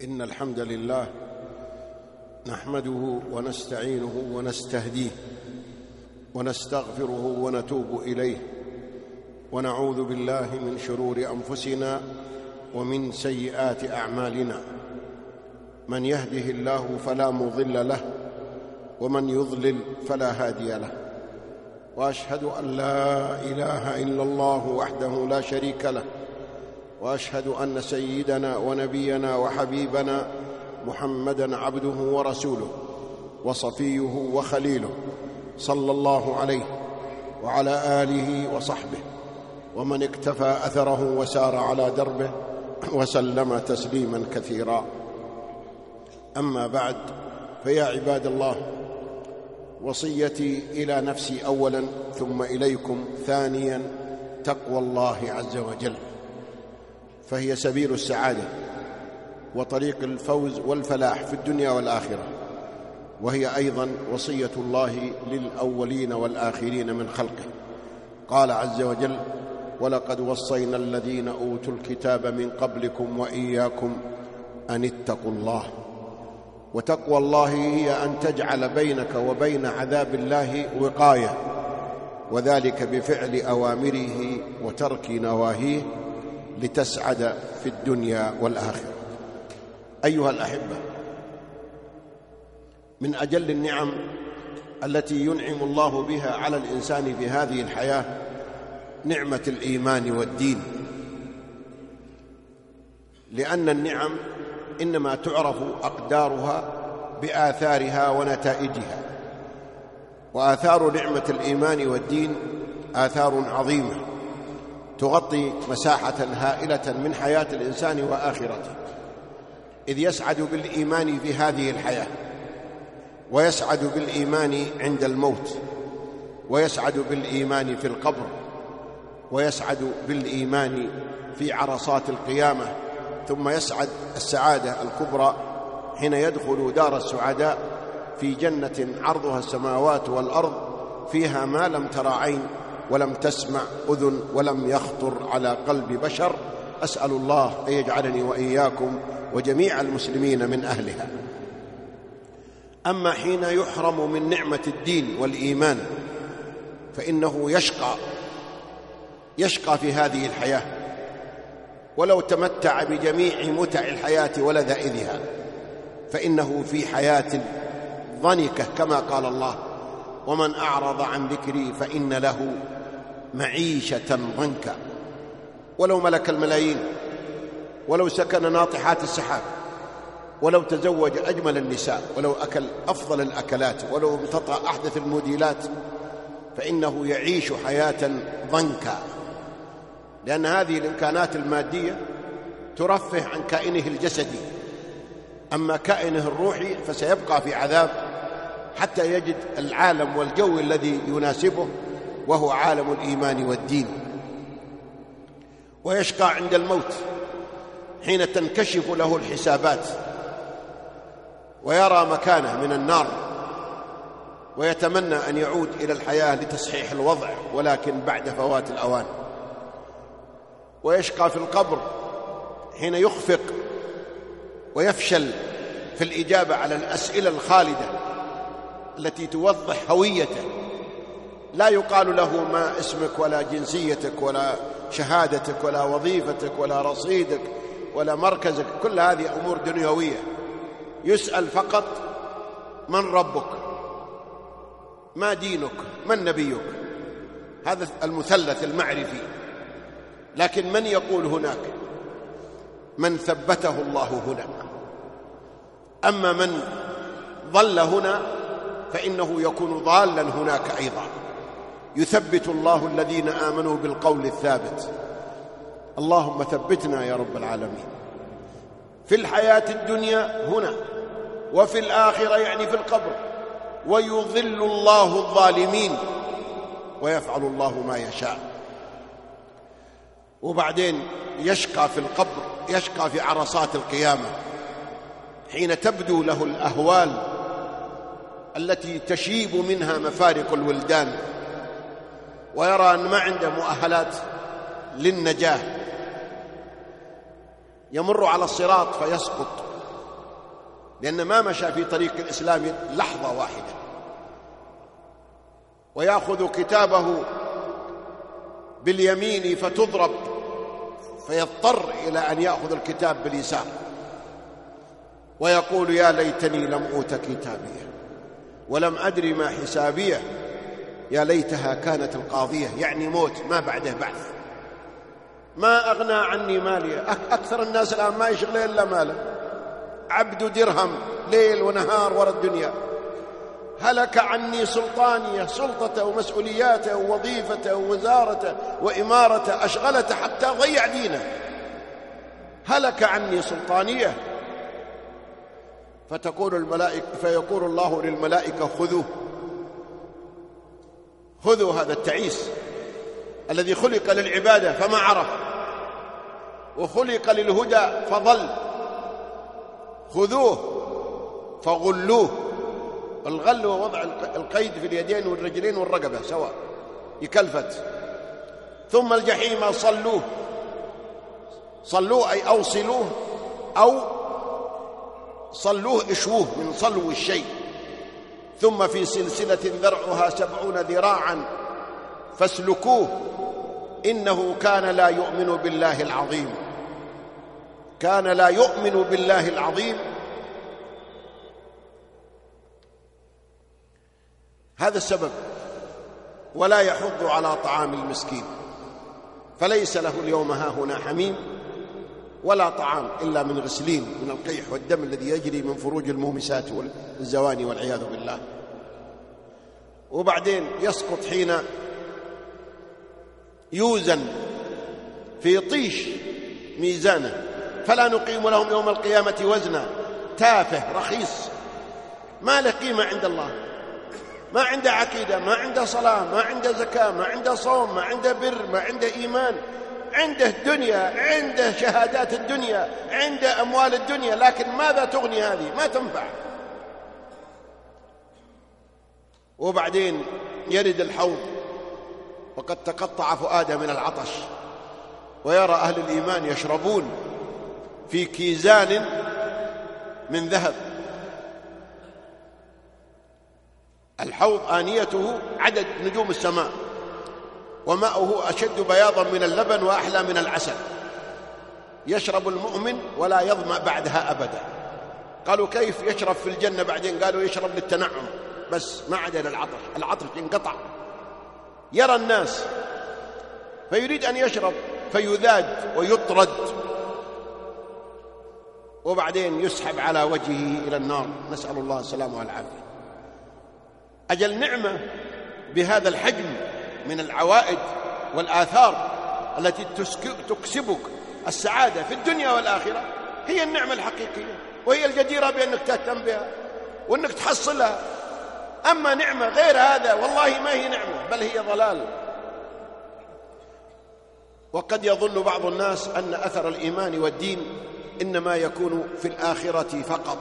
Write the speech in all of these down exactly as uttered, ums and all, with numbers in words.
إن الحمد لله نحمده ونستعينه ونستهديه ونستغفره ونتوب إليه، ونعوذ بالله من شرور أنفسنا ومن سيئات أعمالنا. من يهده الله فلا مضل له، ومن يضلل فلا هادي له. وأشهد أن لا إله إلا الله وحده لا شريك له، وأشهد أن سيدنا ونبينا وحبيبنا محمدًا عبده ورسوله وصفيه وخليله، صلى الله عليه وعلى آله وصحبه ومن اكتفى أثره وسار على دربه وسلم تسليماً كثيراً. أما بعد، فيا عباد الله، وصيتي إلى نفسي أولاً ثم إليكم ثانياً تقوى الله عز وجل، فهي سبيل السعادة وطريق الفوز والفلاح في الدنيا والآخرة، وهي أيضاً وصية الله للأولين والآخرين من خلقه. قال عز وجل: ولقد وصينا الذين أوتوا الكتاب من قبلكم وإياكم أن اتقوا الله. وتقوى الله هي أن تجعل بينك وبين عذاب الله وقاية، وذلك بفعل أوامره وترك نواهيه لتسعد في الدنيا والآخرة. أيها الأحبة، من أجل النعم التي ينعم الله بها على الإنسان في هذه الحياة نعمة الإيمان والدين، لأن النعم إنما تعرف أقدارها بآثارها ونتائجها، وآثار نعمة الإيمان والدين آثار عظيمة تغطي مساحة هائلة من حياة الإنسان وآخرته، إذ يسعد بالإيمان في هذه الحياة، ويسعد بالإيمان عند الموت، ويسعد بالإيمان في القبر، ويسعد بالإيمان في عرصات القيامة، ثم يسعد السعادة الكبرى حين يدخل دار السعداء في جنة عرضها السماوات والأرض، فيها ما لم تر عين ولم تسمع أذن ولم يخطر على قلب بشر. أسأل الله أن يجعلني وإياكم وجميع المسلمين من أهلها. أما حين يحرم من نعمة الدين والإيمان فإنه يشقى يشقى في هذه الحياة، ولو تمتع بجميع متع الحياة ولذائذها، فإنه في حياة ضنكة كما قال الله: ومن أعرض عن ذكري فإن له معيشة ضنكا. ولو ملك الملايين، ولو سكن ناطحات السحاب، ولو تزوج أجمل النساء، ولو أكل أفضل الأكلات، ولو امتطى أحدث الموديلات، فإنه يعيش حياة ضنكا، لأن هذه الإمكانات المادية ترفه عن كائنه الجسدي. أما كائنه الروحي فسيبقى في عذاب حتى يجد العالم والجو الذي يناسبه، وهو عالم الإيمان والدين. ويشقى عند الموت حين تنكشف له الحسابات ويرى مكانه من النار، ويتمنى أن يعود إلى الحياة لتصحيح الوضع، ولكن بعد فوات الأوان. ويشقى في القبر حين يخفق ويفشل في الإجابة على الأسئلة الخالدة التي توضح هويته. لا يقال له ما اسمك ولا جنسيتك ولا شهادتك ولا وظيفتك ولا رصيدك ولا مركزك، كل هذه أمور دنيوية. يسأل فقط: من ربك؟ ما دينك؟ من نبيك؟ هذا المثلث المعرفي. لكن من يقول هناك؟ من ثبته الله هنا. أما من ضل هنا فإنه يكون ضالا هناك أيضا. يثبت الله الذين آمنوا بالقول الثابت. اللهم ثبتنا يا رب العالمين في الحياة الدنيا هنا، وفي الآخرة يعني في القبر. ويضل الله الظالمين ويفعل الله ما يشاء. وبعدين يشقى في القبر، يشقى في عرصات القيامة حين تبدو له الأهوال التي تشيب منها مفارق الولدان، ويرى أن ما عنده مؤهلات للنجاة. يمر على الصراط فيسقط لأن ما مشى في طريق الإسلام لحظة واحدة، ويأخذ كتابه باليمين فتضرب فيضطر إلى أن يأخذ الكتاب باليسار ويقول يا ليتني لم أوت كتابيه ولم أدري ما حسابيه يا ليتها كانت القاضية، يعني موت ما بعده بعث. ما أغنى عني مالي. أكثر الناس الآن ما يشغل إلا ماله، عبد درهم ليل ونهار وراء الدنيا. هلك عني سلطانية، سلطته ومسؤولياته ووظيفته ووزارته وإمارته أشغلته حتى ضيع دينه. هلك عني سلطانية. فتقول الملائكة فيقول الله للملائكة خذوه خذوا هذا التعيس الذي خلق للعبادة فما عرف وخلق للهدى فضل، خذوه فغلوه. الغل هو وضع القيد في اليدين والرجلين والرقبة سواء يكلفت. ثم الجحيم صلوه، صلوه أي أوصلوه أو صلوه اشووه من صلو الشيء. ثم في سلسلة ذرعها سبعون ذراعا فاسلكوه إنه كان لا يؤمن بالله العظيم. كان لا يؤمن بالله العظيم. هذا السبب. ولا يحض على طعام المسكين، فليس له اليوم هاهنا حميم ولا طعام إلا من غسلين، من القيح والدم الذي يجري من فروج المومسات والزواني والعياذ بالله. وبعدين يسقط حين يوزن في طيش ميزانه، فلا نقيم لهم يوم القيامة وزنا. تافه رخيص ما له قيمة عند الله، ما عنده عقيدة، ما عنده صلاة، ما عنده زكاة، ما عنده صوم، ما عنده بر، ما عنده إيمان. عنده دنيا، عنده شهادات الدنيا، عنده أموال الدنيا، لكن ماذا تغني هذه؟ ما تنفع. وبعدين يرد الحوض وقد تقطع فؤاده من العطش، ويرى أهل الإيمان يشربون في كيزان من ذهب. الحوض آنيته عدد نجوم السماء، وماؤه أشد بياضا من اللبن وأحلى من العسل. يشرب المؤمن ولا يظمأ بعدها أبدا. قالوا كيف يشرب في الجنة؟ بعدين قالوا يشرب للتنعم بس، ما عدا للعطش، العطش ينقطع. يرى الناس فيريد أن يشرب فيذاد ويطرد، وبعدين يسحب على وجهه إلى النار، نسأل الله السلامة والعافية. أجل نعمة بهذا الحجم من العوائد والآثار التي تكسبك السعادة في الدنيا والآخرة هي النعمة الحقيقية، وهي الجديرة بأنك تهتم بها وأنك تحصلها. أما نعمة غير هذا والله ما هي نعمة، بل هي ضلال. وقد يظن بعض الناس أن أثر الإيمان والدين إنما يكون في الآخرة فقط،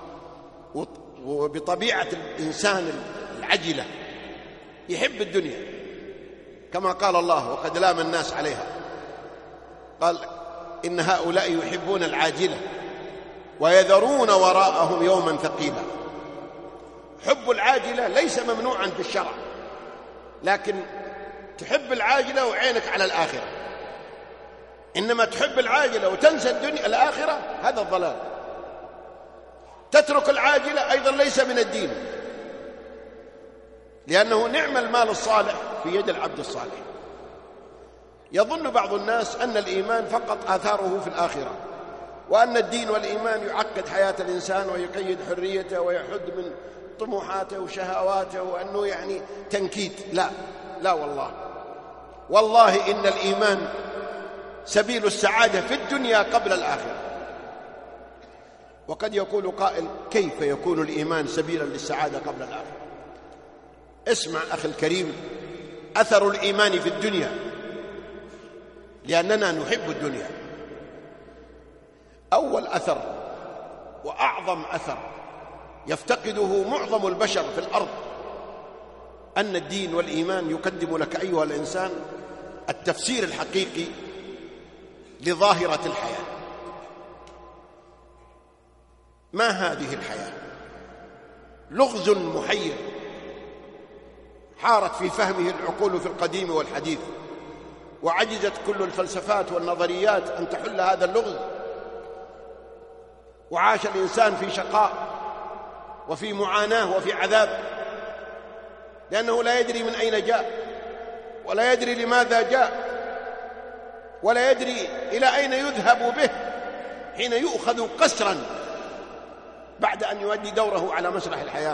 وبطبيعة الإنسان العجلة يحب الدنيا كما قال الله وقد لام الناس عليها، قال إن هؤلاء يحبون العاجلة ويذرون وراءهم يوما ثقيلا. حب العاجلة ليس ممنوعا في الشرع، لكن تحب العاجلة وعينك على الآخرة. إنما تحب العاجلة وتنسى الدنيا الآخرة، هذا الضلال. تترك العاجلة أيضا ليس من الدين، لأنه نعم المال الصالح في يد العبد الصالح. يظن بعض الناس أن الإيمان فقط آثاره في الآخرة، وأن الدين والإيمان يعقد حياة الإنسان ويقيد حريته ويحد من طموحاته وشهواته، وأنه يعني تنكيت. لا لا والله والله إن الإيمان سبيل السعادة في الدنيا قبل الآخرة. وقد يقول قائل كيف يكون الإيمان سبيلا للسعادة قبل الآخرة؟ اسمع أخي الكريم أثر الإيمان في الدنيا، لأننا نحب الدنيا. أول أثر وأعظم أثر يفتقده معظم البشر في الأرض أن الدين والإيمان يقدم لك أيها الإنسان التفسير الحقيقي لظاهرة الحياة. ما هذه الحياة؟ لغز محير حارت في فهمه العقول في القديم والحديث، وعجزت كل الفلسفات والنظريات أن تحل هذا اللغز. وعاش الإنسان في شقاء وفي معاناة وفي عذاب، لأنه لا يدري من أين جاء، ولا يدري لماذا جاء، ولا يدري إلى أين يذهب به حين يؤخذ قسرا بعد أن يؤدي دوره على مسرح الحياة.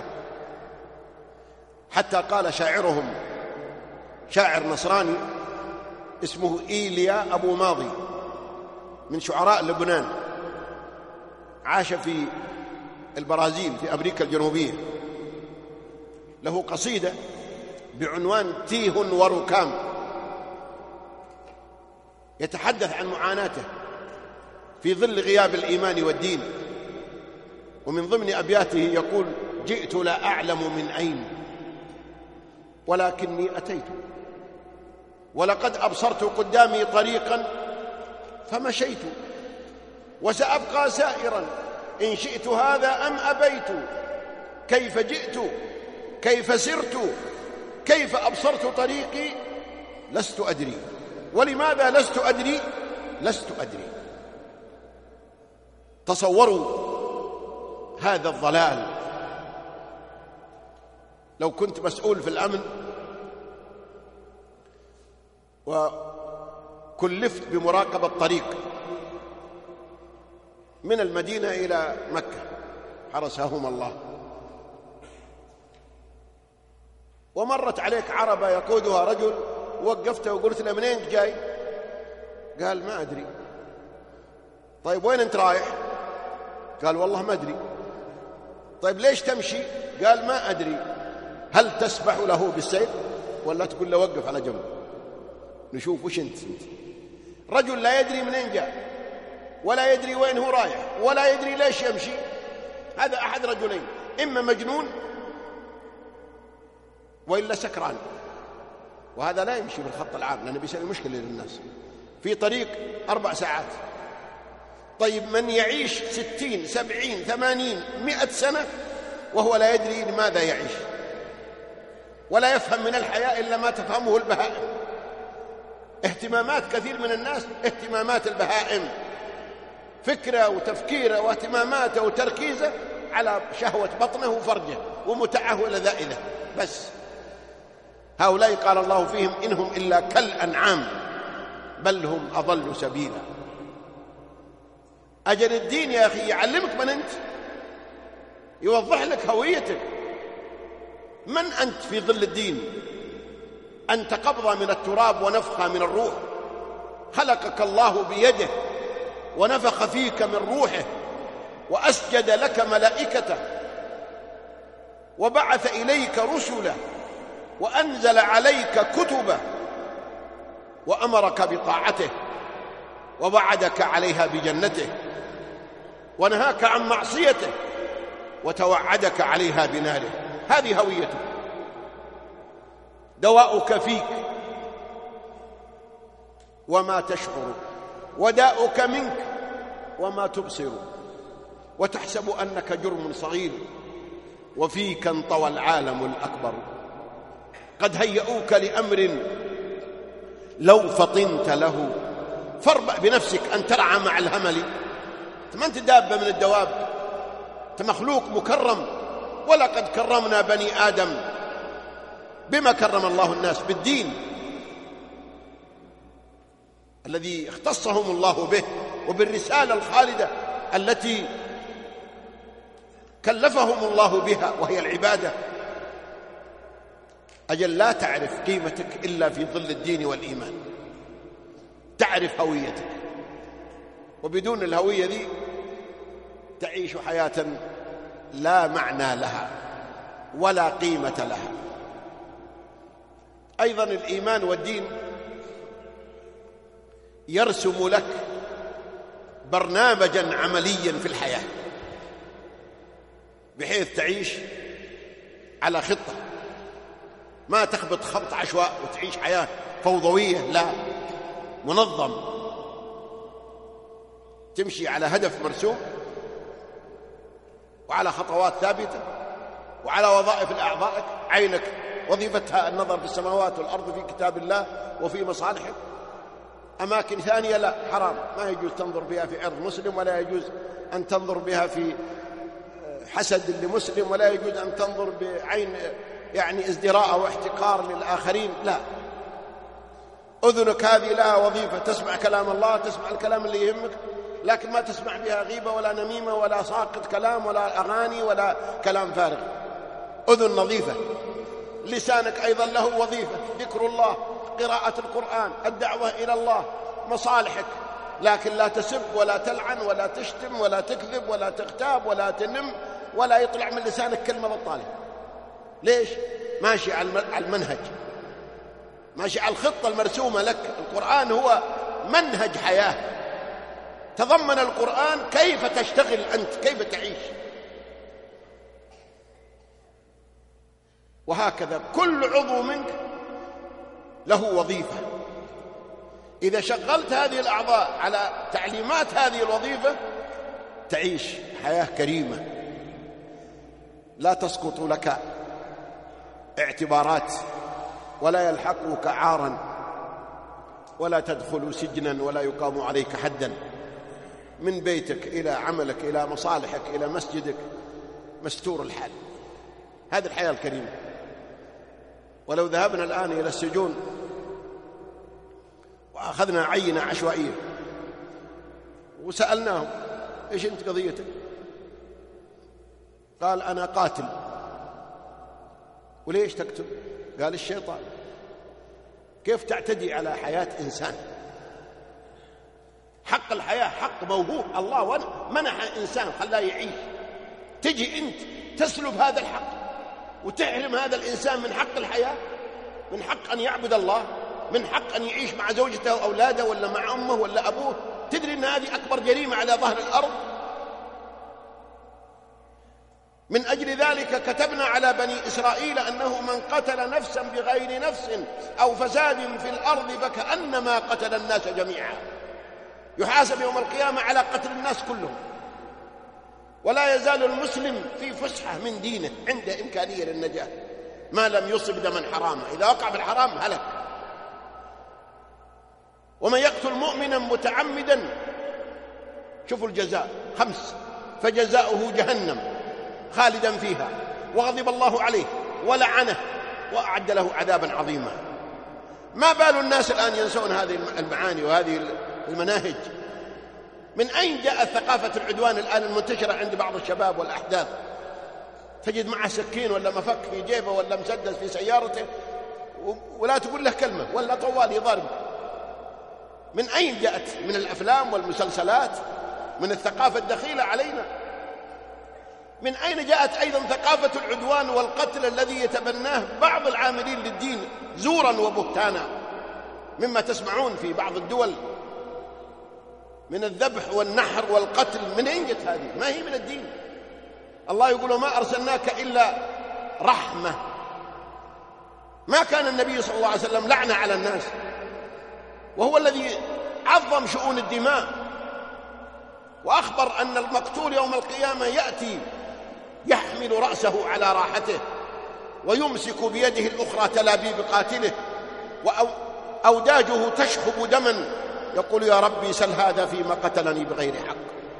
حتى قال شاعرهم، شاعر نصراني اسمه إيليا أبو ماضي من شعراء لبنان، عاش في البرازيل في أمريكا الجنوبية، له قصيدة بعنوان تيه وركام، يتحدث عن معاناته في ظل غياب الإيمان والدين. ومن ضمن أبياته يقول: جئت لا أعلم من أين ولكني أتيت، ولقد أبصرت قدامي طريقا فمشيت، وسأبقى سائرا إن شئت هذا أم أبيت. كيف جئت، كيف سرت، كيف أبصرت طريقي، لست أدري. ولماذا لست أدري؟ لست أدري. تصوروا هذا الضلال. لو كنت مسؤول في الأمن وكلفت بمراقبة طريق من المدينة إلى مكة حرسهم الله، ومرت عليك عربة يقودها رجل، ووقفته وقلت له: منين جاي؟ قال: ما أدري. طيب وين أنت رايح؟ قال: والله ما أدري. طيب ليش تمشي؟ قال: ما أدري. هل تسمح له بالسير ولا تقول له وقف على جنب نشوف وش انت انت؟ رجل لا يدري منين جاء، ولا يدري وين هو رايح، ولا يدري ليش يمشي. هذا أحد رجلين: إما مجنون وإلا سكران. وهذا لا يمشي بالخط العام، لأنه بيسوي مشكلة للناس في طريق أربع ساعات. طيب من يعيش ستين سبعين ثمانين مئة سنة وهو لا يدري لماذا يعيش، ولا يفهم من الحياة إلا ما تفهمه البهائم. اهتمامات كثير من الناس اهتمامات البهائم، فكرة وتفكيره واهتماماته وتركيزه على شهوة بطنه وفرجه ومتعه ولذائذه بس. هؤلاء قال الله فيهم: إنهم إلا كالأنعام بل هم أضل سبيلا. أجل الدين يا أخي يعلمك من أنت، يوضح لك هويتك. من أنت في ظل الدين؟ أنت قبضة من التراب ونفخة من الروح. خلقك الله بيده ونفخ فيك من روحه، وأسجد لك ملائكته، وبعث إليك رسله، وأنزل عليك كتبه، وأمرك بطاعته، ووعدك عليها بجنته، ونهاك عن معصيته، وتوعدك عليها بناره. هذه هويتك، دواؤك فيك وما تشعر، وداؤك منك وما تبصر، وتحسب أنك جرم صغير وفيك انطوى العالم الأكبر. قد هيئوك لأمر لو فطنت له فاربأ بنفسك أن ترعى مع الهمل. ما أنت دابة من الدواب، أنت مخلوق مكرم. ولقد كرمنا بني آدم. بما كرم الله الناس؟ بالدين الذي اختصهم الله به، وبالرسالة الخالدة التي كلفهم الله بها، وهي العبادة. أجل لا تعرف قيمتك إلا في ظل الدين والإيمان، تعرف هويتك، وبدون الهوية ذي تعيش حياة لا معنى لها ولا قيمة لها. أيضا الإيمان والدين يرسم لك برنامجا عمليا في الحياة، بحيث تعيش على خطة، ما تخبط خبط عشواء وتعيش حياة فوضوية، لا، منظم، تمشي على هدف مرسوم وعلى خطوات ثابتة وعلى وظائف الأعضاء. عينك وظيفتها النظر في السماوات والأرض في كتاب الله وفي مصالحك. أماكن ثانية لا، حرام، ما يجوز تنظر بها في عرض مسلم، ولا يجوز أن تنظر بها في حسد لمسلم، ولا يجوز أن تنظر بعين يعني ازدراء أو احتقار للآخرين، لا. أذنك هذه لها وظيفة، تسمع كلام الله، تسمع الكلام اللي يهمك، لكن ما تسمع بها غيبة ولا نميمة ولا ساقط كلام ولا أغاني ولا كلام فارغ. أذن نظيفة. لسانك أيضا له وظيفة، ذكر الله، قراءة القرآن، الدعوة إلى الله، مصالحك، لكن لا تسب ولا تلعن ولا تشتم ولا تكذب ولا تغتاب ولا تنم، ولا يطلع من لسانك كلمة بطالة. ليش؟ ماشي على المنهج، ماشي على الخطة المرسومة لك. القرآن هو منهج حياة، تضمن القرآن كيف تشتغل أنت، كيف تعيش. وهكذا كل عضو منك له وظيفة. إذا شغلت هذه الأعضاء على تعليمات هذه الوظيفة تعيش حياة كريمة، لا تسقط لك اعتبارات، ولا يلحقك عارا، ولا تدخل سجنا، ولا يقام عليك حدا. من بيتك إلى عملك إلى مصالحك إلى مسجدك مستور الحال. هذه الحياة الكريمة. ولو ذهبنا الآن إلى السجون وأخذنا عينة عشوائية وسألناهم إيش أنت قضيتك؟ قال أنا قاتل. وليش تقتل؟ قال الشيطان. كيف تعتدي على حياة إنسان؟ حق الحياة حق موهوب، الله منح إنسان خلاه يعيش، تجي أنت تسلب هذا الحق وتحرم هذا الإنسان من حق الحياة، من حق أن يعبد الله، من حق أن يعيش مع زوجته وأولاده ولا مع أمه ولا أبوه. تدري أن هذه أكبر جريمة على ظهر الأرض. من أجل ذلك كتبنا على بني إسرائيل أنه من قتل نفسا بغير نفس أو فساد في الأرض فكأنما قتل الناس جميعا، يحاسب يوم القيامة على قتل الناس كلهم. ولا يزال المسلم في فسحة من دينه، عنده إمكانية للنجاة ما لم يصب دما حراما. إذا وقع في الحرام هلك. ومن يقتل مؤمنا متعمدا، شوفوا الجزاء خمس، فجزاؤه جهنم خالدا فيها وغضب الله عليه ولعنه وأعد له عذابا عظيما. ما بال الناس الآن ينسون هذه المعاني وهذه المناهج؟ من أين جاءت ثقافة العدوان الآن المنتشرة عند بعض الشباب والأحداث؟ تجد معه سكين ولا مفك في جيبه ولا مسدس في سيارته ولا تقول له كلمة، ولا طوال يضرب. من أين جاءت؟ من الأفلام والمسلسلات، من الثقافة الدخيلة علينا. من أين جاءت أيضا ثقافة العدوان والقتل الذي يتبناه بعض العاملين للدين زورا وبهتانا، مما تسمعون في بعض الدول من الذبح والنحر والقتل؟ من أين جاءت هذه؟ ما هي من الدين. الله يقول ما أرسلناك إلا رحمة. ما كان النبي صلى الله عليه وسلم لعنة على الناس، وهو الذي عظم شؤون الدماء، وأخبر أن المقتول يوم القيامة يأتي يحمل رأسه على راحته ويمسك بيده الأخرى تلابيب قاتله وأوداجه تشخب دما، يقول يا ربي سل هذا فيما قتلني بغير حق.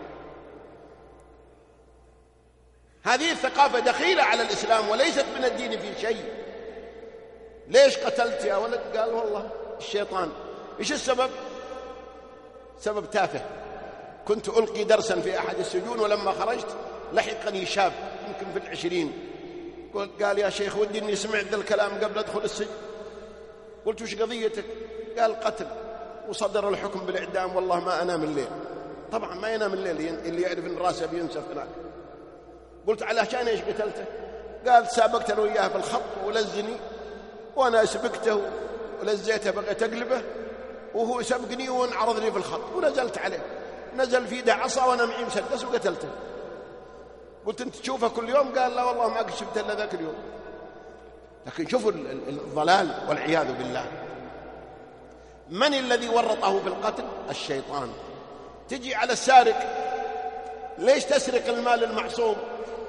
هذه الثقافة دخيلة على الإسلام وليست من الدين في شيء. ليش قتلت يا ولد؟ قال والله الشيطان. إيش السبب؟ سبب تافه. كنت ألقي درسا في أحد السجون، ولما خرجت لحقني شاب يمكن في العشرين، قال يا شيخ ودي إني سمعت ذا الكلام قبل أدخل السجن. قلت وش قضيتك؟ قال قتل وصدر الحكم بالإعدام، والله ما أنام الليل. طبعا ما ينام الليل اللي يعرف إن راسه بينسف هناك. قلت علشان إيش قتلته؟ قال سابقت أنا وياه بالخط ولزني، وأنا سبقته ولزيته بغيت أقلبه، وهو سبقني وانعرض لي في الخط ونزلت عليه، نزل في يده عصا وأنا معي مسدس وقتلته. قلت أنت تشوفه كل يوم؟ قال لا والله ما شفته إلا ذاك اليوم. لكن شوفوا الضلال والعياذ بالله. من الذي ورطه في القتل؟ الشيطان. تجي على السارق، ليش تسرق المال المعصوم؟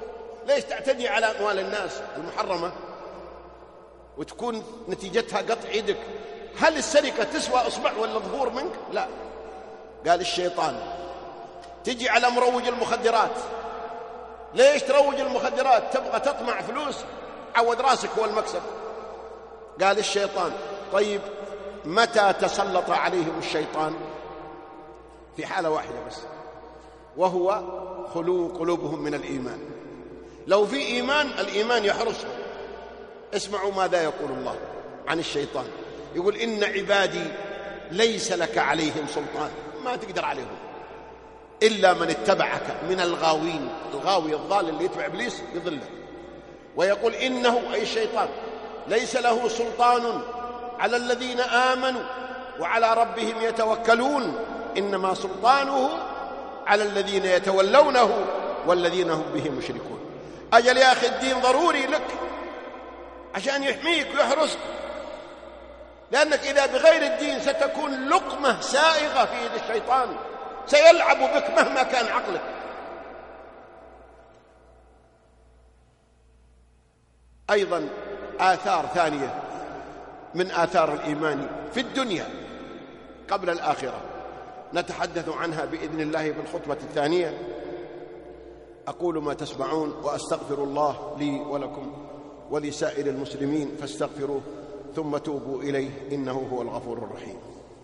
ليش تعتدي على أموال الناس المحرمة وتكون نتيجتها قطع يدك؟ هل السرقة تسوى أصبع ولا ظهور منك؟ لا. قال الشيطان. تجي على مروج المخدرات، ليش تروج المخدرات؟ تبغى تطمع فلوس، عود راسك هو المكسب. قال الشيطان. طيب متى تسلط عليهم الشيطان؟ في حالة واحدة بس، وهو خلو قلوبهم من الإيمان. لو في إيمان، الإيمان يحرسهم. اسمعوا ماذا يقول الله عن الشيطان. يقول إن عبادي ليس لك عليهم سلطان، ما تقدر عليهم إلا من اتبعك من الغاوين. الغاوي الضال اللي يتبع إبليس يضله. ويقول إنه أي الشيطان ليس له سلطان على الذين آمنوا وعلى ربهم يتوكلون، إنما سلطانه على الذين يتولونه والذين هم به مشركون. أجل يا أخي الدين ضروري لك عشان يحميك ويحرسك، لأنك إذا بغير الدين ستكون لقمة سائغة في يد الشيطان، سيلعب بك مهما كان عقلك. أيضا آثار ثانية من آثار الإيمان في الدنيا قبل الآخرة نتحدث عنها بإذن الله في الخطبة الثانية. أقول ما تسمعون وأستغفر الله لي ولكم ولسائر المسلمين فاستغفروه ثم توبوا إليه إنه هو الغفور الرحيم.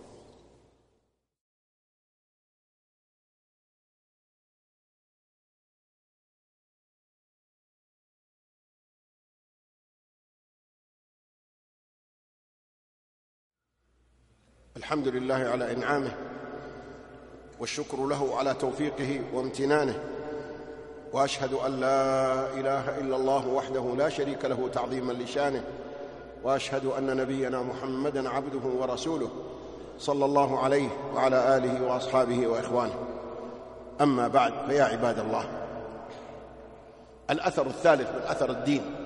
الحمد لله على إنعامه والشكر له على توفيقه وامتنانه، وأشهد أن لا إله إلا الله وحده لا شريك له تعظيما لشانه، وأشهد أن نبينا محمدًا عبده ورسوله صلى الله عليه وعلى آله وأصحابه وإخوانه. أما بعد، فيا عباد الله، الأثر الثالث من أثر الدين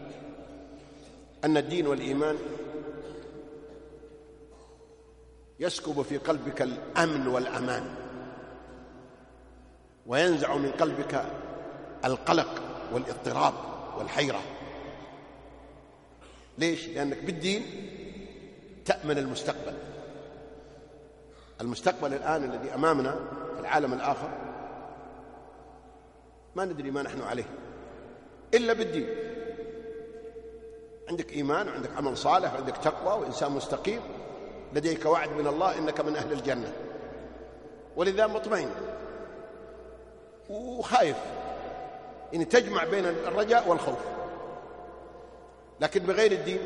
أن الدين والإيمان يسكب في قلبك الأمن والأمان، وينزع من قلبك القلق والاضطراب والحيرة. ليش؟ لأنك بالدين تأمن المستقبل. المستقبل الآن الذي أمامنا في العالم الآخر ما ندري ما نحن عليه إلا بالدين. عندك إيمان وعندك عمل صالح وعندك تقوى وإنسان مستقيم، لديك وعد من الله إنك من أهل الجنة، ولذا مطمئن وخايف إن تجمع بين الرجاء والخوف. لكن بغير الدين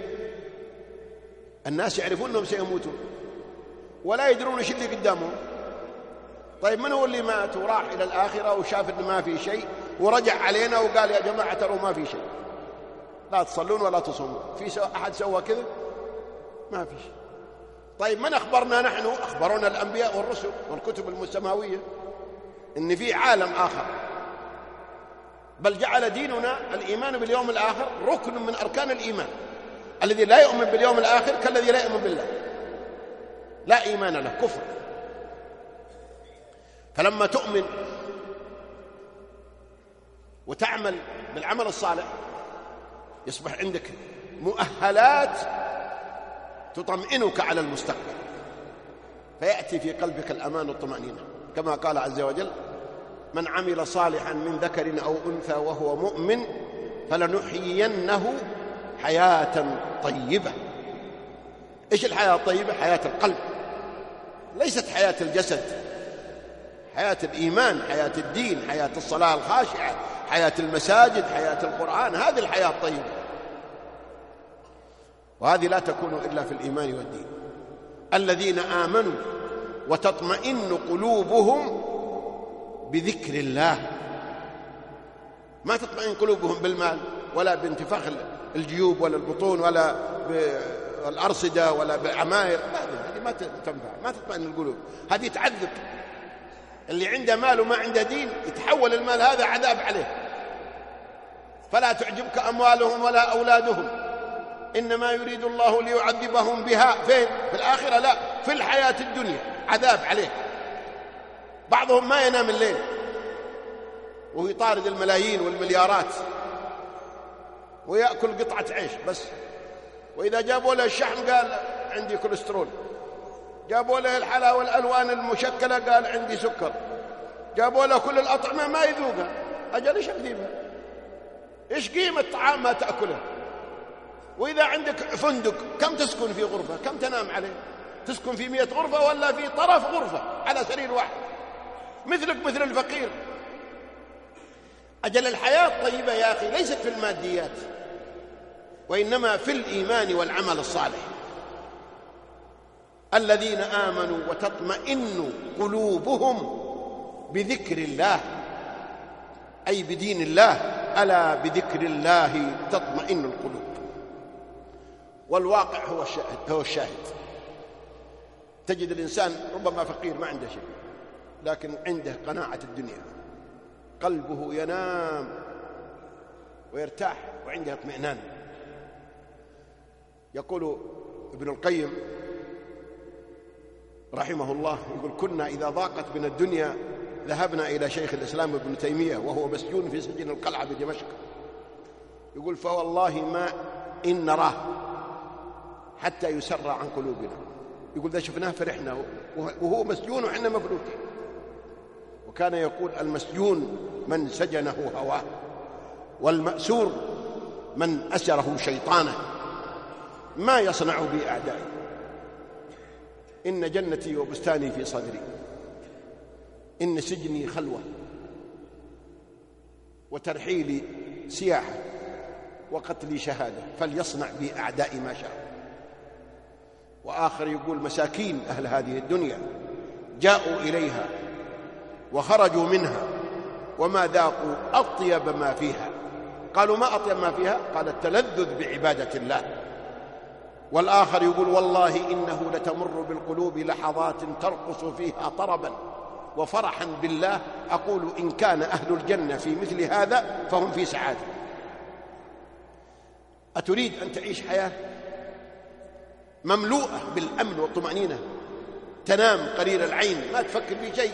الناس يعرفون أنهم سيموتون ولا يدرون ايش اللي قدامهم. طيب من هو اللي مات وراح إلى الآخرة وشاف إن ما في شيء ورجع علينا وقال يا جماعة تروا ما في شيء، لا تصلون ولا تصومون؟ في أحد سوى كذا؟ ما في شيء. طيب من أخبرنا نحن؟ أخبرنا الأنبياء والرسل والكتب السماوية إن في عالم آخر، بل جعل ديننا الإيمان باليوم الآخر ركن من أركان الإيمان. الذي لا يؤمن باليوم الآخر كالذي لا يؤمن بالله، لا إيمان له، كفر. فلما تؤمن وتعمل بالعمل الصالح يصبح عندك مؤهلات تطمئنك على المستقبل، فيأتي في قلبك الأمان والطمأنينة، كما قال عز وجل: من عمل صالحا من ذكر أو أنثى وهو مؤمن فلنحيينه حياة طيبة. إيش الحياة الطيبة؟ حياة القلب، ليست حياة الجسد، حياة الإيمان، حياة الدين، حياة الصلاة الخاشعة، حياة المساجد، حياة القرآن. هذه الحياة الطيبة، وهذه لا تكون إلا في الإيمان والدين. الذين آمنوا وتطمئن قلوبهم بذكر الله. ما تطمئن قلوبهم بالمال ولا بانتفاخ الجيوب ولا البطون ولا بالأرصدة ولا بالعماير، هذه ما تنفع، ما تطمئن القلوب، هذه تعذب. اللي عنده مال وما عنده دين يتحول المال هذا عذاب عليه. فلا تعجبك أموالهم ولا أولادهم إنما يريد الله ليعذبهم بها فين؟ في الآخرة؟ لا، في الحياة الدنيا عذاب عليه. بعضهم ما ينام الليل وهو يطارد الملايين والمليارات ويأكل قطعة عيش بس. وإذا جابوا له الشحم قال عندي كوليسترول، جابوا له الحلاوة والألوان المشكلة قال عندي سكر، جابوا له كل الأطعمة ما يذوقها. أجل إيش أكذبها؟ إيش قيمة طعام ما تأكله؟ وإذا عندك فندق كم تسكن في غرفة؟ كم تنام عليه؟ تسكن في مئة غرفة ولا في طرف غرفة على سرير واحد؟ مثلك مثل الفقير. أجل الحياة الطيبة يا أخي ليست في الماديات، وإنما في الإيمان والعمل الصالح. الذين آمنوا وتطمئن قلوبهم بذكر الله، أي بدين الله. ألا بذكر الله تطمئن القلوب. والواقع هو الشاهد, هو الشاهد. تجد الإنسان ربما فقير ما عنده شيء، لكن عنده قناعة الدنيا، قلبه ينام ويرتاح وعنده اطمئنان. يقول ابن القيم رحمه الله، يقول كنا إذا ضاقت بنا الدنيا ذهبنا إلى شيخ الإسلام ابن تيمية وهو مسجون في سجن القلعة بدمشق. يقول فوالله ما إن نراه حتى يسرى عن قلوبنا. يقول ذا شفناه فرحنا وهو مسجون وحنا مفلوكين. وكان يقول المسجون من سجنه هواه، والمأسور من أسره شيطانه. ما يصنع بي أعدائي، إن جنتي وبستاني في صدري، إن سجني خلوة وترحيلي سياحة وقتلي شهادة، فليصنع بي أعدائي ما شاء. وآخر يقول مساكين أهل هذه الدنيا جاءوا إليها وخرجوا منها وما ذاقوا أطيب ما فيها. قالوا ما أطيب ما فيها؟ قال التلذذ بعبادة الله. والآخر يقول والله إنه لتمر بالقلوب لحظات ترقص فيها طربا وفرحا بالله، أقول إن كان أهل الجنة في مثل هذا فهم في سعادة. أتريد أن تعيش حياة مملوءة بالأمن والطمأنينة، تنام قرير العين ما تفكر في شيء؟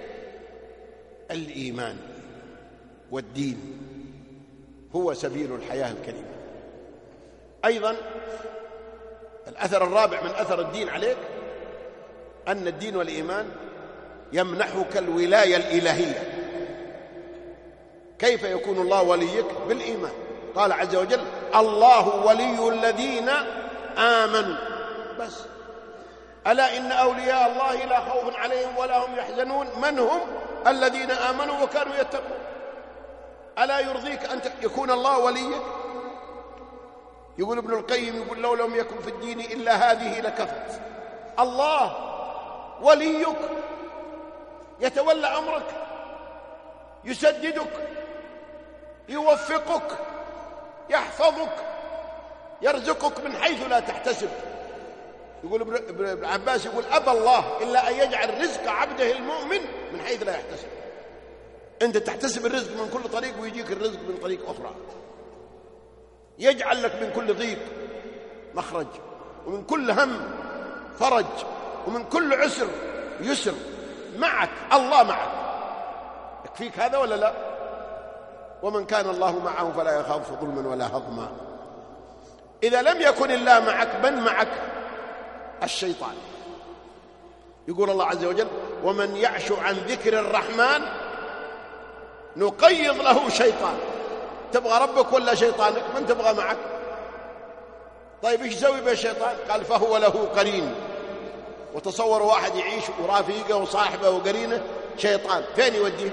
الإيمان والدين هو سبيل الحياة الكريمة. أيضا الأثر الرابع من أثر الدين عليك أن الدين والإيمان يمنحك الولاية الإلهية. كيف يكون الله وليك؟ بالإيمان. قال عز وجل الله ولي الذين آمنوا. بس ألا إن أولياء الله لا خوف عليهم ولا هم يحزنون. من هم؟ الذين آمنوا وكانوا يتقون. ألا يرضيك أن يكون الله وليك؟ يقول ابن القيم يقول لو لم يكن في الدين إلا هذه لكفت. الله وليك يتولى أمرك، يسددك، يوفقك، يحفظك، يرزقك من حيث لا تحتسب. يقول ابن عباس يقول أبى الله إلا أن يجعل رزق عبده المؤمن من حيث لا يحتسب. أنت تحتسب الرزق من كل طريق ويجيك الرزق من طريق أخرى. يجعل لك من كل ضيق مخرج، ومن كل هم فرج، ومن كل عسر يسر. معك الله معك. يكفيك هذا ولا لا؟ ومن كان الله معه فلا يخاف ظلما ولا هضما. إذا لم يكن الله معك من معك؟ الشيطان. يقول الله عز وجل ومن يعش عن ذكر الرحمن نقيض له شيطان. تبغى ربك ولا شيطانك؟ من تبغى معك؟ طيب ايش يسوي بالشيطان؟ قال فهو له قرين. وتصور واحد يعيش ورافيقه وصاحبه وقرينه شيطان، فين يوديه؟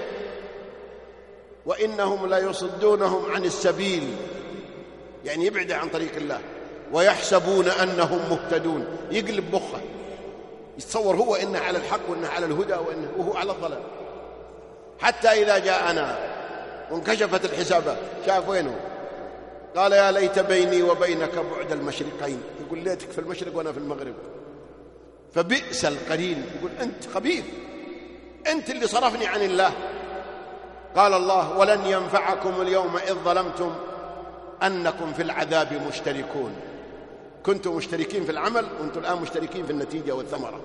وإنهم لا يصدونهم عن السبيل، يعني يبعد عن طريق الله، ويحسبون أنهم مهتدون. يقلب مخه، يتصور هو إنه على الحق وإنه على الهدى وإنه وهو على الضلال. حتى إذا جاءنا وانكشفت الحسابات شاف وينه؟ قال يا ليت بيني وبينك بعد المشرقين. يقول ليتك في المشرق وأنا في المغرب. فبئس القرين. يقول أنت خبيث، أنت اللي صرفني عن الله. قال الله ولن ينفعكم اليوم إذ ظلمتم أنكم في العذاب مشتركون. كنتم مشتركين في العمل وأنتم الآن مشتركين في النتيجة والثمرة.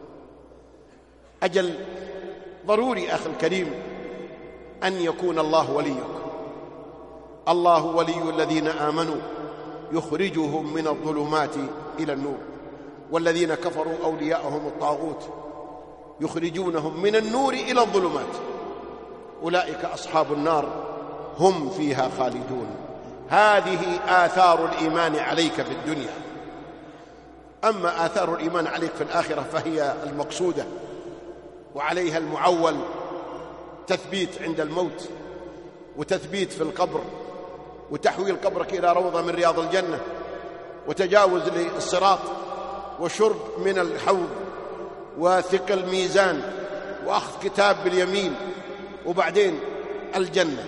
أجل ضروري أخي الكريم أن يكون الله وليك. الله ولي الذين آمنوا يخرجهم من الظلمات إلى النور والذين كفروا أولياءهم الطاغوت يخرجونهم من النور إلى الظلمات أولئك أصحاب النار هم فيها خالدون. هذه آثار الإيمان عليك في الدنيا. أما آثار الإيمان عليك في الآخرة فهي المقصودة وعليها المعول، تثبيت عند الموت وتثبيت في القبر وتحويل قبرك إلى روضة من رياض الجنة وتجاوز للصراط وشرب من الحوض وثقل ميزان وأخذ كتاب باليمين وبعدين الجنة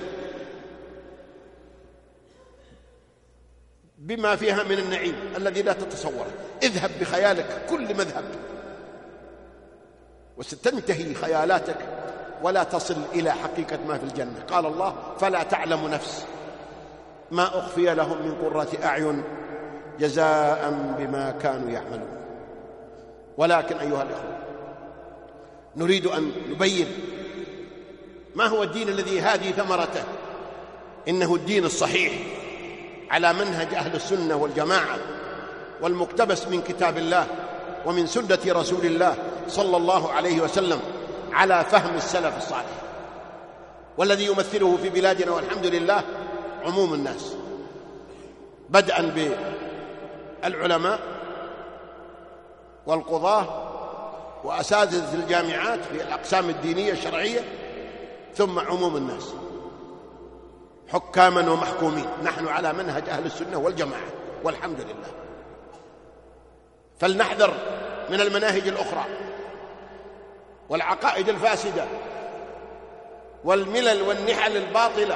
بما فيها من النعيم الذي لا تتصوره. اذهب بخيالك كل مذهب وستنتهي خيالاتك ولا تصل إلى حقيقة ما في الجنة. قال الله: فلا تعلم نفس ما أخفي لهم من قرة أعين جزاء بما كانوا يعملون. ولكن أيها الإخوة، نريد أن نبين ما هو الدين الذي هذه ثمرته. إنه الدين الصحيح على منهج أهل السنة والجماعة والمقتبس من كتاب الله ومن سنة رسول الله صلى الله عليه وسلم على فهم السلف الصالح، والذي يمثله في بلادنا والحمد لله عموم الناس، بدءا بالعلماء والقضاة وأساتذة الجامعات في الأقسام الدينية الشرعية، ثم عموم الناس حكاما ومحكومين. نحن على منهج أهل السنة والجماعة والحمد لله. فلنحذر من المناهج الأخرى والعقائد الفاسدة والملل والنحل الباطلة،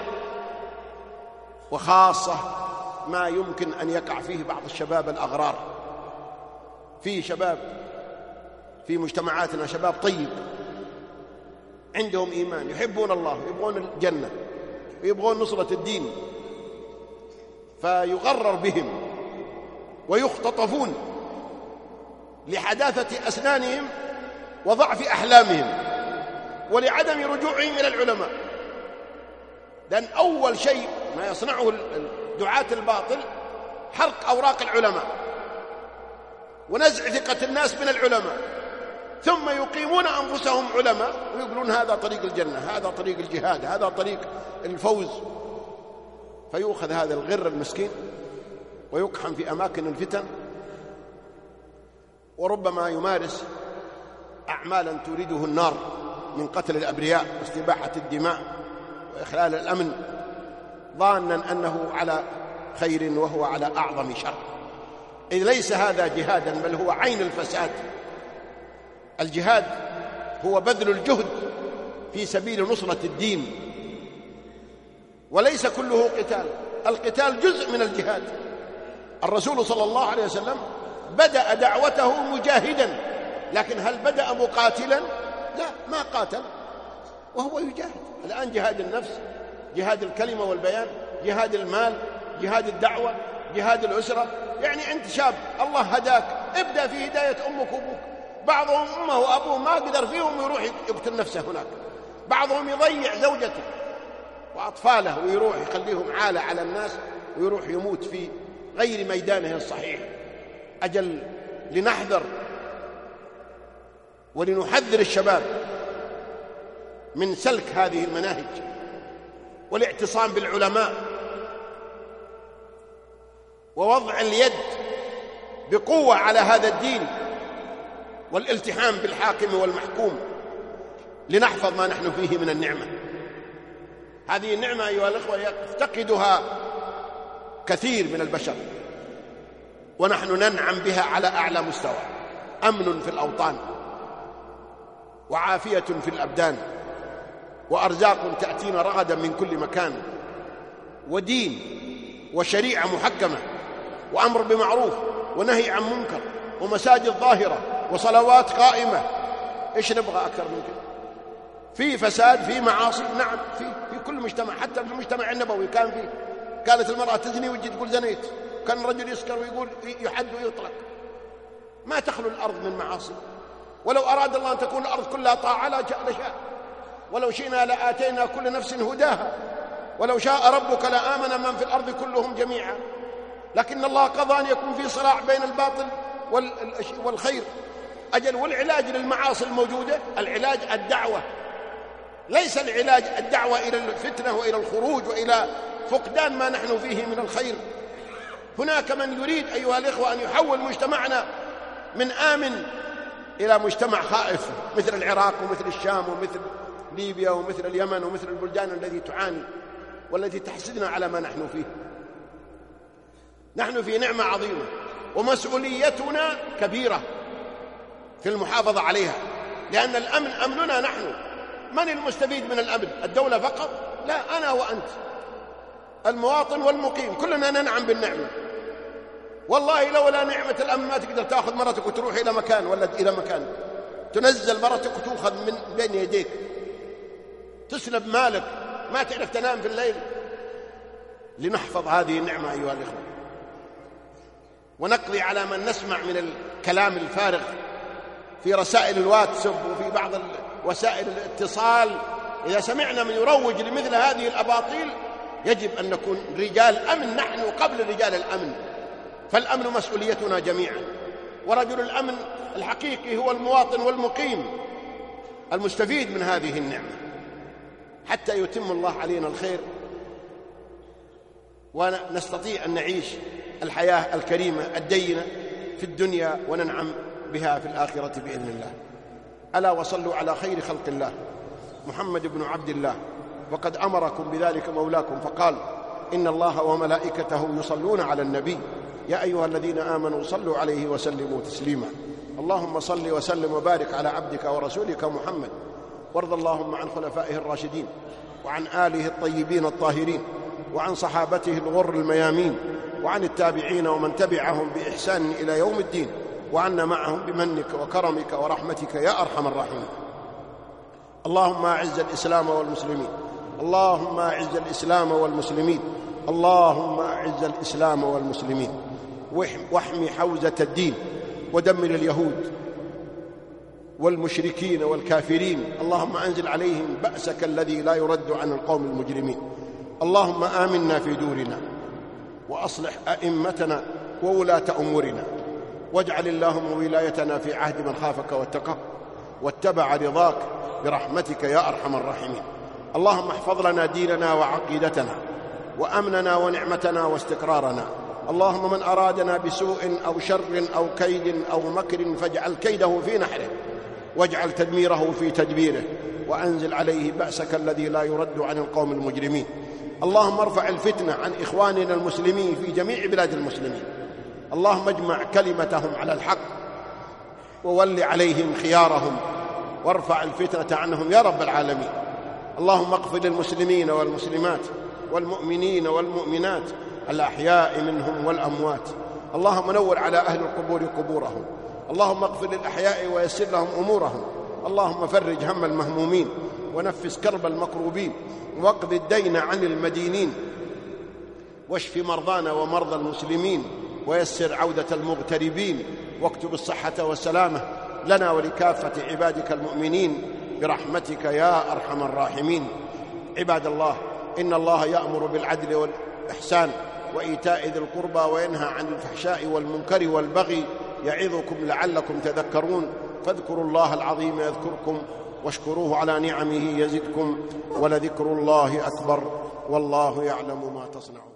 وخاصة ما يمكن أن يقع فيه بعض الشباب الأغرار. في شباب في مجتمعاتنا شباب طيب عندهم إيمان، يحبون الله ويبغون الجنة ويبغون نصرة الدين، فيغرر بهم ويختطفون لحداثة أسنانهم وضعف أحلامهم ولعدم رجوعهم إلى العلماء. لأن أول شيء ما يصنعه دعاة الباطل حرق أوراق العلماء ونزع ثقة الناس من العلماء، ثم يقيمون أنفسهم علماء ويقولون هذا طريق الجنة، هذا طريق الجهاد، هذا طريق الفوز. فيؤخذ هذا الغر المسكين ويقحم في أماكن الفتن، وربما يمارس أعمالا تريده النار من قتل الأبرياء واستباحة الدماء وإخلال الأمن، ظانا أنه على خير وهو على أعظم شر، إذ ليس هذا جهادا بل هو عين الفساد. الجهاد هو بذل الجهد في سبيل نصرة الدين، وليس كله قتال. القتال جزء من الجهاد. الرسول صلى الله عليه وسلم بدأ دعوته مجاهدا، لكن هل بدأ مقاتلا؟ لا، ما قاتل وهو يجاهد. الآن جهاد النفس، جهاد الكلمة والبيان، جهاد المال، جهاد الدعوة، جهاد الأسرة. يعني أنت شاب الله هداك، ابدأ في هداية أمك وأبوك. بعضهم أمه وأبوه ما قدر فيهم ويروح يقتل نفسه هناك، بعضهم يضيع زوجته وأطفاله ويروح يخليهم عالة على الناس ويروح يموت في غير ميدانه الصحيح. أجل لنحذر ولنحذر الشباب من سلك هذه المناهج والاعتصام بالعلماء ووضع اليد بقوة على هذا الدين والالتحام بالحاكم والمحكوم لنحفظ ما نحن فيه من النعمة. هذه النعمة أيها الأخوة يفتقدها كثير من البشر، ونحن ننعم بها على أعلى مستوى. أمن في الأوطان، وعافية في الأبدان، وأرزاق تأتينا رغدا من كل مكان، ودين وشريعة محكمة، وأمر بمعروف ونهي عن منكر، ومساجد ظاهرة، وصلوات قائمة. إيش نبغى أكثر من كده؟ في فساد، في معاصي، نعم، في في كل مجتمع. حتى في المجتمع النبوي كان فيه، كانت المرأة تزني ويجي تقول زنيت، كان الرجل يسكر ويقول يحد ويطلق. ما تخلو الأرض من معاصي. ولو أراد الله أن تكون الأرض كلها طاعة لشاء، ولو شئنا لآتينا كل نفس هداها. ولو شاء ربك لآمن من في الأرض كلهم جميعا، لكن الله قضى أن يكون في صراع بين الباطل والخير. أجل والعلاج للمعاصي الموجودة العلاج الدعوة، ليس العلاج الدعوة إلى الفتنة وإلى الخروج وإلى فقدان ما نحن فيه من الخير. هناك من يريد أيها الإخوة أن يحول مجتمعنا من آمن إلى مجتمع خائف، مثل العراق ومثل الشام ومثل ليبيا ومثل اليمن ومثل البلدان التي تعاني والتي تحسدنا على ما نحن فيه. نحن في نعمة عظيمة ومسؤوليتنا كبيرة في المحافظة عليها، لأن الأمن أمننا نحن. من المستفيد من الأمن؟ الدولة فقط؟ لا، أنا وأنت المواطن والمقيم كلنا ننعم بالنعمة. والله لولا نعمة الأمن ما تقدر تأخذ مرتك وتروح إلى مكان ولا إلى مكان، تنزل مرتك وتأخذ من بين يديك، تسلب مالك، ما تعرف تنام في الليل. لنحفظ هذه النعمة أيها الإخوة، ونقضي على من نسمع من الكلام الفارغ في رسائل الواتساب وفي بعض وسائل الاتصال. إذا سمعنا من يروج لمثل هذه الأباطيل يجب أن نكون رجال أمن نحن قبل رجال الأمن، فالأمن مسؤوليتنا جميعا. ورجل الأمن الحقيقي هو المواطن والمقيم المستفيد من هذه النعمة، حتى يتم الله علينا الخير ونستطيع أن نعيش الحياة الكريمة الدينة في الدنيا وننعم بها في الآخرة بإذن الله. ألا وصلوا على خير خلق الله محمد بن عبد الله، وقد أمركم بذلك مولاكم فقال: إن الله وملائكته يصلون على النبي يا أيها الذين آمنوا صلوا عليه وسلموا تسليما. اللهم صل وسلم وبارك على عبدك ورسولك محمد، وارض اللهم عن خلفائه الراشدين وعن آله الطيبين الطاهرين وعن صحابته الغر الميامين وعن التابعين ومن تبعهم بإحسان إلى يوم الدين، وعنا معهم بمنك وكرمك ورحمتك يا أرحم الراحمين. اللهم أعز الإسلام والمسلمين، اللهم أعز الإسلام والمسلمين، اللهم أعز الإسلام والمسلمين، واحمي حوزة الدين، ودمر اليهود والمشركين والكافرين. اللهم أنزل عليهم بأسك الذي لا يرد عن القوم المجرمين. اللهم آمنا في دورنا، وأصلح أئمتنا وولاة أمورنا، واجعل اللهم ولايتنا في عهد من خافك واتقاك واتبع رضاك برحمتك يا أرحم الراحمين. اللهم احفظ لنا ديننا وعقيدتنا وأمننا ونعمتنا واستقرارنا. اللهم من أرادنا بسوء أو شر أو كيد أو مكر فاجعل كيده في نحره، واجعل تدميره في تدبيره، وأنزل عليه بأسك الذي لا يرد عن القوم المجرمين. اللهم ارفع الفتنة عن إخواننا المسلمين في جميع بلاد المسلمين. اللهم اجمع كلمتهم على الحق وول عليهم خيارهم، وارفع الفتنة عنهم يا رب العالمين. اللهم اغفر للمسلمين والمسلمات والمؤمنين والمؤمنات الأحياء منهم والأموات. اللهم نور على أهل القبور قبورهم. اللهم اغفر للأحياء ويسر لهم أمورهم. اللهم فرج هم المهمومين ونفس كرب المكروبين، واقض الدين عن المدينين، واشف مرضانا ومرضى المسلمين، ويسر عودة المغتربين، واكتب الصحة والسلامة لنا ولكافة عبادك المؤمنين برحمتك يا أرحم الراحمين. عباد الله، إن الله يأمر بالعدل والإحسان وإيتاء ذي القربى وينهى عن الفحشاء والمنكر والبغي يعظكم لعلكم تذكرون. فاذكروا الله العظيم يذكركم، واشكروه على نعمه يزدكم، ولذكر الله أكبر، والله يعلم ما تصنعون.